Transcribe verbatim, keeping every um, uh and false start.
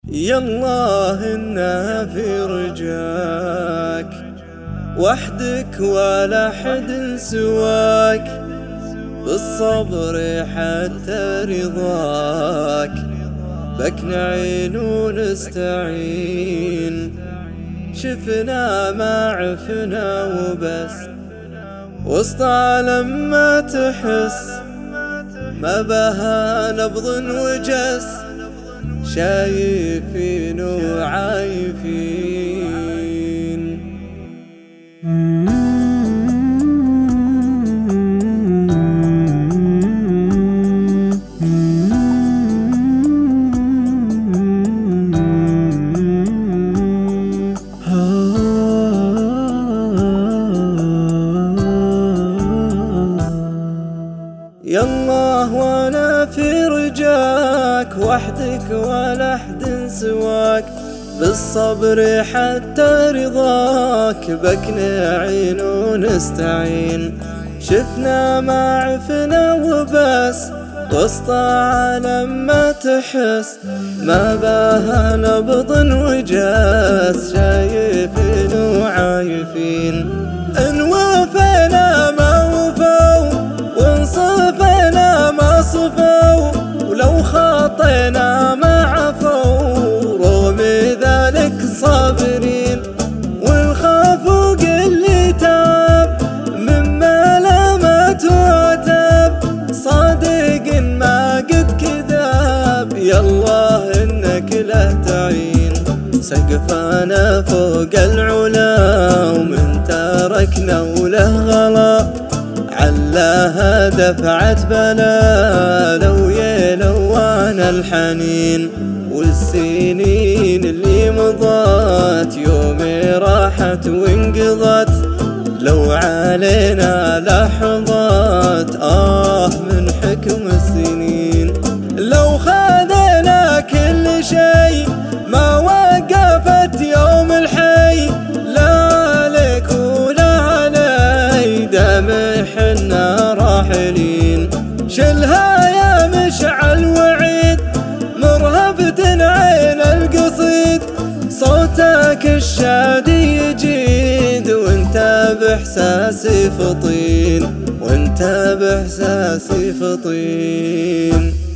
يالله إنا في رجاك وحدك ولا حد سواك، بالصبر حتى رضاك بك نعين ونستعين. شفنا ما عفنا وبس وسط عالم ما تحس، ما بها نبض وجس شايفين وعايفين. يالله وانا في رجاك وحدك ولا حد سواك، بالصبر حتى رضاك بك نعين ونستعين. شفنا ما عفنا وبس وسط عالم ما تحس، ما باها نبض وجاس شايفين وعايفين. إن وفينا ما وفوا وإن صفينا ما صفوا، ولو خاطينا ما عفوا رغم ذلك صابرين. والخاف وقل تاب مما لامت وعتاب، صادق ما قد كذاب. يالله إنك له تعين، سقفنا فوق العلا ومن تركنا وله غلا، علاها دفعت بلا لو يلوان الحنين. والسنين اللي مضت يومي راحت وانقضت، لو علينا لحظات آه من حكم السنين. لو خذنا كل شيء ما وقفت يوم الحي، لا عليك ولا علي دام حنا راحلين. شلها يا مشعل وعيد مرهبة عين القصيد، صوتك الشادي يجيد وانت بإحساسي فطين، وانت بإحساسي فطين.